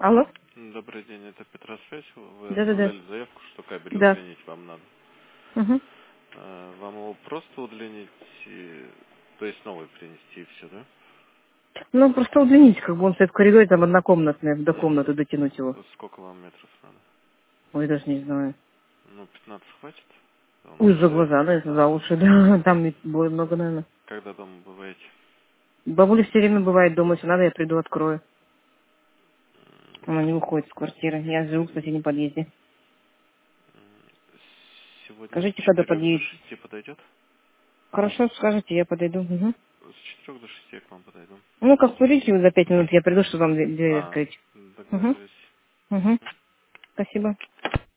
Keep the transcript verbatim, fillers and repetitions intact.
Алло? Добрый день, это Петросвязь. Вы Да-да-да. оставляли заявку, что кабель Да. удлинить вам надо. Угу. Э, Вам его просто удлинить, и- то есть новый принести и все, да? Ну, просто удлинить, как бы он стоит в коридоре, там однокомнатный, до комнаты Угу. дотянуть его. Сколько вам метров надо? Ой, даже не знаю. Ну, пятнадцать хватит? Он Ой, за ожидает. глаза, да, за уши, да. Там ведь будет много, наверное. Когда дома бываете? Бабуля все время бывает дома, если надо, я приду, открою. Она не М, выходит с квартиры. Я живу в соседнем подъезде. Сегодня с Скажите, когда четырех до подъедете. шести подойдет? Хорошо, скажете, я подойду. Угу. С четырех до шести я к вам подойду. Ну, как курите за пять минут, я приду, чтобы вам дверь А, открыть. Угу. договорились. Угу. Спасибо.